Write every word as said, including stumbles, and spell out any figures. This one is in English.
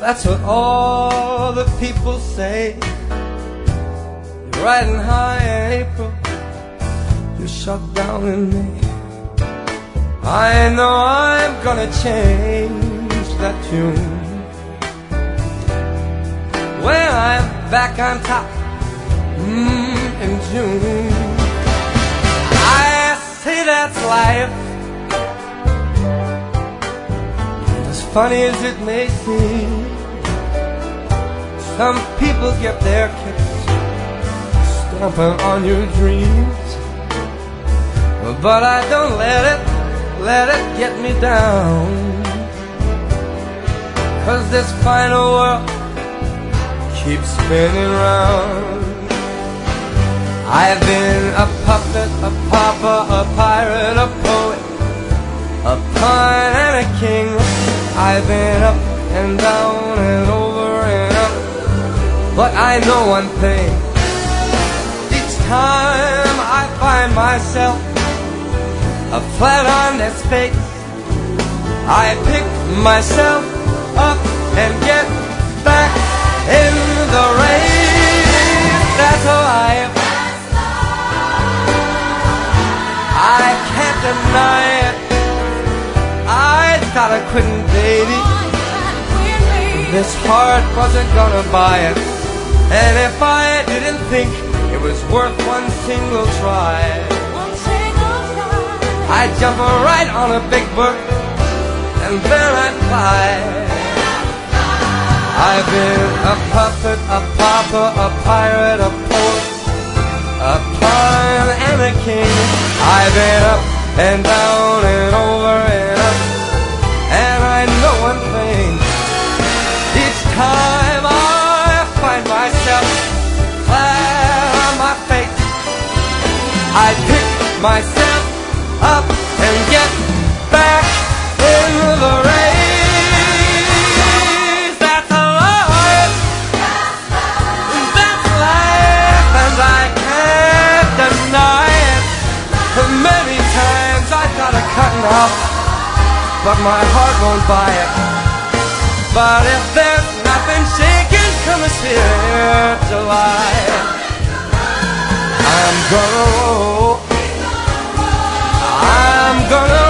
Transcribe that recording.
That's what all the people say. You're riding high in April, you're shut down in May. I know I'm gonna change that tune when I'm back on top mm, in June. I say that's life, and as funny as it may seem, some people get their kicks stomping on your dreams. But I don't let it, let it get me down, 'cause this final world keeps spinning round. I've been a puppet, a pauper, a pirate, a poet, a pawn and a king. I've been up and down and over and up, but I know one thing. Each time I find myself a flat on this face, I pick myself up and get back in the race. That's life. I can't deny it. I thought I couldn't, baby. This heart wasn't gonna buy it, and if I didn't think it was worth one single try, I'd jump right on a big book and then I'd fly. I've been a puppet, a pauper, a pirate, a poet, a pawn and a king. I've been up and down and over and up, and I know one thing. Each time I find myself flat on my face, I pick myself up and get back in the race. That's life. That's life, and I can't deny it. Many times I thought of cutting off, but my heart won't buy it. But if there's nothing shaking come this here July, I'm gonna roll, I'm gonna